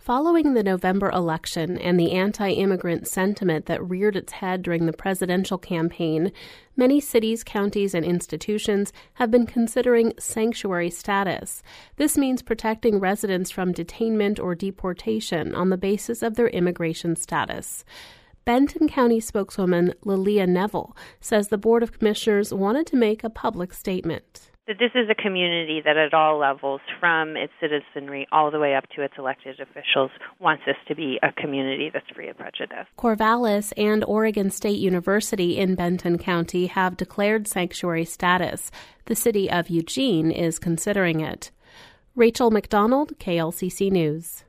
Following the November election and the anti-immigrant sentiment that reared its head during the presidential campaign, many cities, counties, and institutions have been considering sanctuary status. This means protecting residents from detainment or deportation on the basis of their immigration status. Benton County spokeswoman Lilia Neville says the Board of Commissioners wanted to make a public statement. This is a community that at all levels, from its citizenry all the way up to its elected officials, wants this to be a community that's free of prejudice. Corvallis and Oregon State University in Benton County have declared sanctuary status. The city of Eugene is considering it. Rachel McDonald, KLCC News.